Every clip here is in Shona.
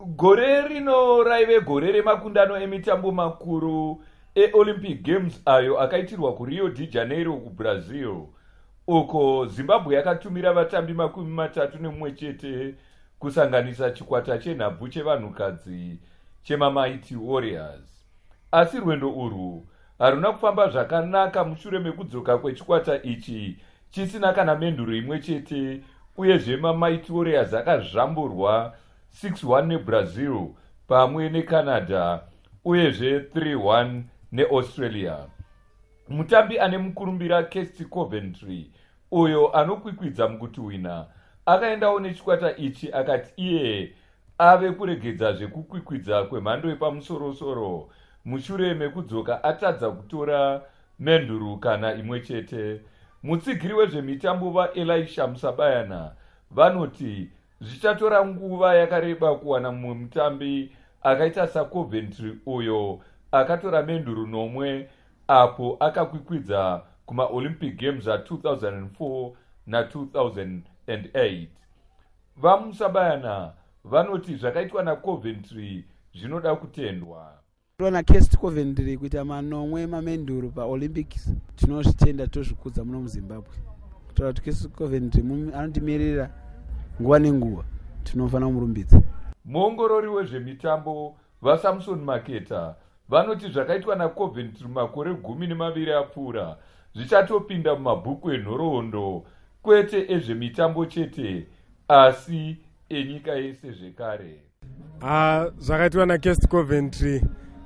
Gore rino raive gore remakundano emitambo makuru eOlympic Games ayo akaitirwa kuRio de Janeiro kuBrazil, uko Zimbabwe yakatumira vatambi 31 chete kusanganisa chikwata chenhabvu chevanhukadzi chemaMighty Warriors. Asi rwendo urwu haruna kufamba zvakanaka mushure mekudzoka kwechikwata ichi chisina kana menduro imwe chete, uyezve maMighty Warriors akazvamburwa 6-1 neBrazil pamwe neCanada uyezve 3-1 neAustralia. Mutambi ane mukurumbira Kirsty Coventry, uyo anokwikwidza mukutuhwina, akaendawo nechikwata ichi akati iye ave kuregedza zvekukwikwidza kwemhando yepamusoro-soro mushure mekudzoka atadza kutora menduru kana imwe chete. Mutsigiri wezvemitambo vaElisha Musabayana vanoti zvichatora nguva yakareba kuwana mumwe mutambi akaita saCoventry uyo akatora menduru 9 apo akakwikwidza kumaOlympic Games a2004 na2008. VaMusabayana vanoti zvakaitwa naCoventry zvinoda kutendwa. Rona Kirsty Coventry kuita manomwe mamenduru paOlympics tinozvitenda tozvikudza muno muZimbabwe. Kutaura kuti Kirsty Coventry anotimirira nguva nenguva, tinofanira kumurumbidza. Muongorori wezvemitambo vaSamson Maketa vanoti zvakaitwa naCoventry makore 12 apfuura zvichatopinda mumabhuku enhoroondo, kwete ezvemitambo chete asi enyika yese zvekare. Zvakaitwa naKirsty Coventry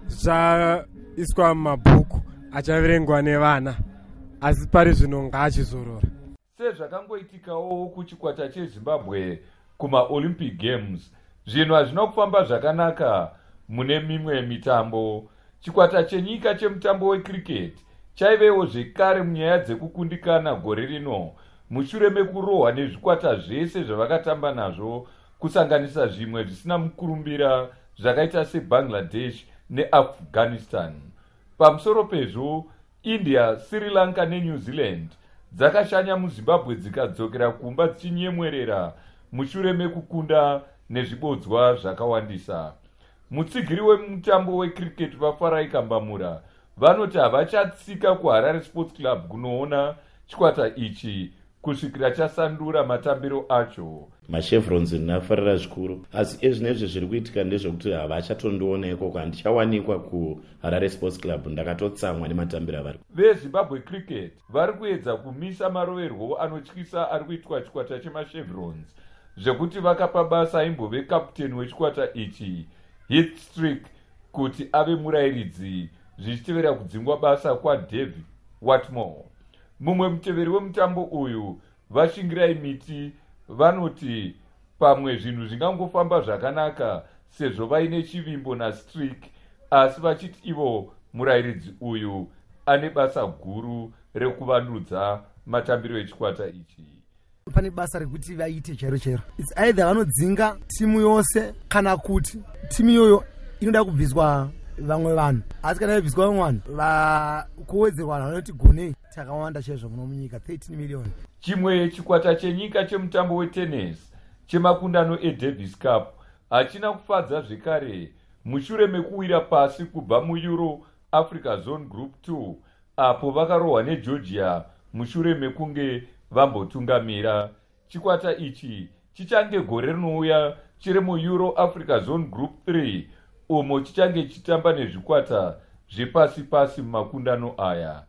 zvichaiswa mumabhuku achaverengwa nevana, asi pari zvino ngaachizorora. Sezvakangoitikawo kuchikwata cheZimbabwe kumaOlympic Games, zvinhu hazvina kufamba zvakanaka mune mimwe mitambo. Chikwata chenyika chemutambo wecricket chaivewo zvekare munyaya dzekukundikana gore rino mushure mekurohwa nezvikwata zvese zvavakatamba nazvo, kusanganisa zvimwe zvisina mukurumbira zvakaita seBangladesh neAfghanistan. Pamusoro pezvo, India, Sri Lanka neNew Zealand dzakashanya muZimbabwe dzikadzokera kumba dzichinyemwerera mushure mekukunda nezvibodzwa zvakawandisa. Mutsigiri wemutambo wecricket vaFarai Kambamura vanoti havachatsika kuHarare Sports Club kunoona chikwata ichi kusvikira chasandura matambiro acho. Machevrons ndinafarira zvikuru, asi ezvinezvi zviri kuitika ndezvekuti havachatondiona ikoko, handichawanikwa kuHarare Sports Club, ndakatotsamwa nematambiro avari. VeZimbabwe Cricket vari kuedza kumisa maroverwo anotyisa ari kuitwa chikwata chemachevrons, zvekuti vakapa basa aimbove kaputeni wechikwata ichi Heath Strick kuti ave murayiridzi, zvichitevera kudzingwa basa kwaDavid Watmore. Mumwe muteveri wemutambo uyu, Vashingirai Miti, vanoti pamwe zvinhu zvingangofamba zvakanaka sezvo vaine chivimbo naStrick, asi vachiti ivo murayiridzi uyu ane basa guru rekuvandudza matambiro echikwata ichi. Pane basa rekuti vaite chero. It's either vanodzinga timu yose kana kuti timu iyoyo inoda kubviswa vamwe vanhu, asi kana ibviswa vamwe vanhu vakuwedzerwa vanhu vanoti gonei takawanda chaizvo muno munyika 13 million. Chimwe chikwata chenyika chemutambo wetennis chemakundano eDavis Cup hachina kufadza zvekare mushure mekuwira pasi kubva muEuro Africa Zone Group 2 apo vakarohwa neGeorgia mushure mekunge vambotungamira. Chikwata ichi chichange gore rinouya chiri muEuro Africa Zone Group 3 umo chichange chitamba nezvikwata zvepasi-pasi mumakundano aya.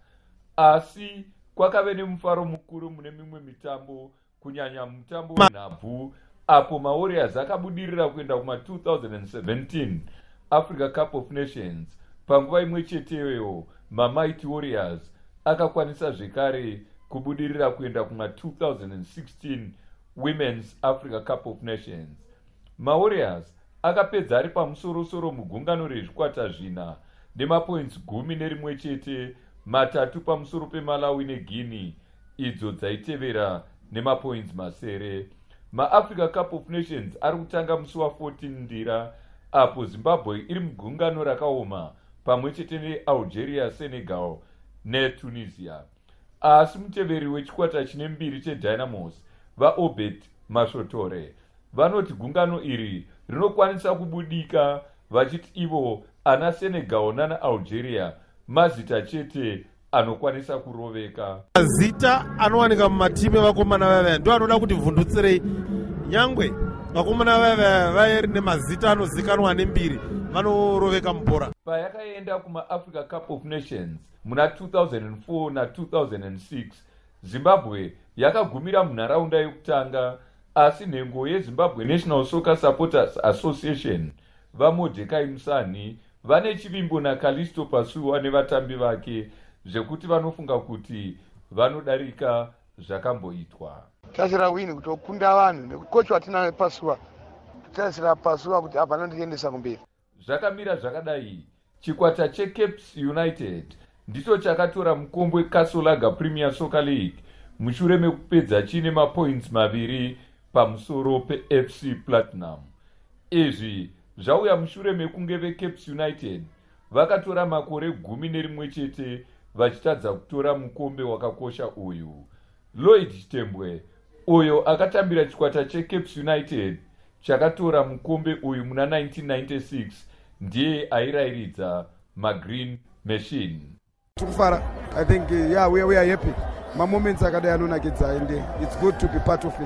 Asi kwakave nemufaro mukuru mune mimwe mitambo, kunyanya mutambo wenhabvu, apo maWarriors akabudirira kuenda kuma2017 Africa Cup of Nations. Panguva imwe cheteyo maMighty Warriors akakwanisa zvekare kubudirira kuenda kuma2016 Women's Africa Cup of Nations. MaWarriors akapedza ari pamusoro-soro mugungano rezvikwata zvina nemapoints 11 chete, 3 pamusoro peMalawi neGuinea idzo dzaitevera nemapoints 9. MaAfrica Cup of Nations ari kutanga musi wa14 ndira, apo Zimbabwe iri mugungano rakaoma pamwe chete neAlgeria, Senegal neTunisia. Asi muteveri wechikwata chine 2 cheDynamos, vaObet Mashotore, vanoti gungano iri rinokwanisa kubudika vachiti ivo ana Senegal nana Algeria mazita chete anokwanisa kuroveka. Mazita anowanika mumatimu evakomana vaya ndo anoda kuti vhundutsirei. Nyangwe vakomana vaya vairi nemazita anozikanwa nembiri vanoroveka mubhora. Payakaenda kuma-Africa Cup of Nations muna 2004 na 2006, Zimbabwe yakagumira munharaunda yekutanga, asi nhengo yeZimbabwe National Soccer Supporters Association vaMordecai Musani vane chivimbo naKalisto Pasuwa nevatambi vake zvekuti vanofunga kuti vanodarika zvakamboitwa. Tasira wini kutokunda vanhu nekukochi watina Pasuwa, tasira Pasuwa kuti hapana ndiendesa kumberi. Zvakamira zvakadai, chikwata cheCapes United ndicho chakatora mukombe Kasolaga Premier Soccer League mushure mekupedza chine mapoints maviri pamusoro peFC Platinum. Izvi zvauya mushure mekunge veCapes United vakatora makore 11 chete vachitadza kutora mukombe wakakosha uyu. Lloyd Chitembwe, uyo akatambira chikwata cheCapes United chakatora mukombe uyu muna 1996, ndiye airairidza maGreen Machine. Tukufara, I think we are happy. My moments akadai anonakidza and it's good to be part of it.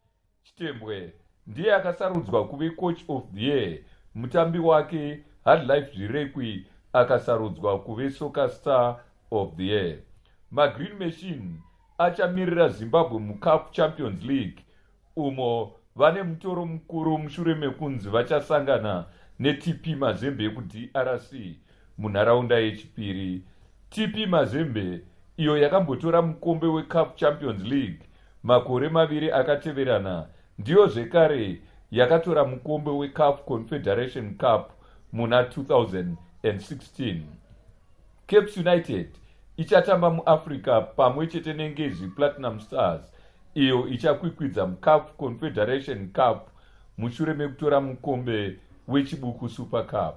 Chitembwe ndiye akasarudzwa kuve coach of the year. Mutambi wake Hardlife Zvirekwi akasarudzwa kuve soccer star of the year. maGreen Machine achamirira Zimbabwe muCAF Champions League umo vane mutoro mukuru mushure mekunzi vachasangana neTP Mazembe kuDRC munharaunda yechipiri. TP Mazembe iyo yakambotora mukombe weCAF Champions League makore maviri akateverana, ndiyo zvekare yakatora mukombe weCAF Confederation Cup muna 2016. Capes United ichatamba muAfrica pamwe chete neNgezi Platinum Stars iyo ichakwikwidza muCAF Confederation Cup mushure mekutora mukombe wechibuku Super Cup.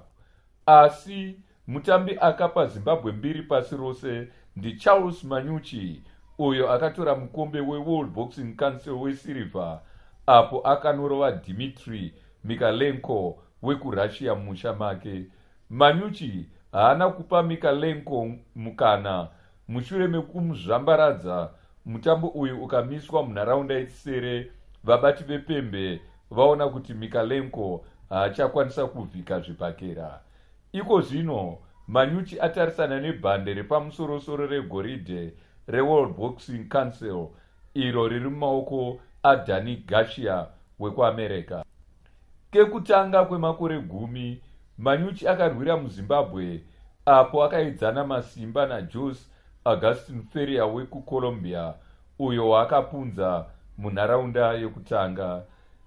Asi mutambi akapa Zimbabwe mbiri pasi rose ndi Charles Manyuchi, uyo akatora mukombe weWorld Boxing Council weSilver apo akanorova Dmitry Mikalenko wekuRussia mumusha make. Manyuchi haana kupa Mikalenko mukana mushure mekumuzvambaradza. Mutambo uyu ukamiswa munharaunda yechisere, vabati vepembe vaona kuti Mikalenko haachakwanisa kuvhika zvibhakera. Iko zvino Manyuchi atarisana nebhande repamusorosoro regoridhe reWorld Boxing Council iro riri mumaoko aDanny Garcia wekuAmerica. Kekutanga kwemakore 10 Manyuchi akarwira muZimbabwe apo akaedzana masimba naJose Augustine Ferreira wekuColombia uyo waakapunza munharaunda yekutanga.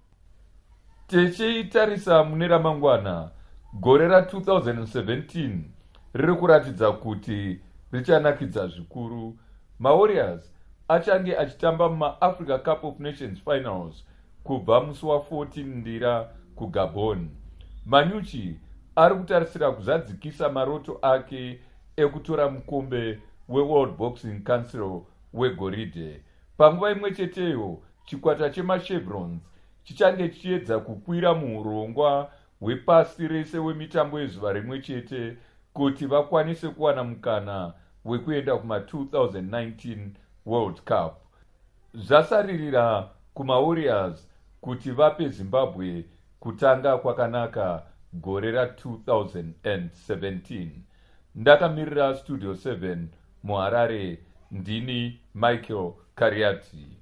Tichitarisa mune ramangwana, gore ra2017 riri kuratidza kuti richanakidza zvikuru. MaWarriors achange achitamba mumaAfrica Cup of Nations Finals kubva musi wa14 Ndira kuGabon. Manyuchi ari kutarisira kuzadzikisa maroto ake ekutora mukombe weWorld Boxing Council wegoridhe. Panguva imwe cheteyo, chikwata chemaChevrons chichange chiedza kukwira muurongwa hwepasi rese wemitambo yezuva rimwe chete kuti vakwanise kuwana mukana wekuenda kuma-2019 World Cup. Zvasaririra kumaWarriors kuti vape Zimbabwe kutanga kwakanaka gore ra2017. Ndakamirira Studio 7 muHarare, ndini Michael Kariati.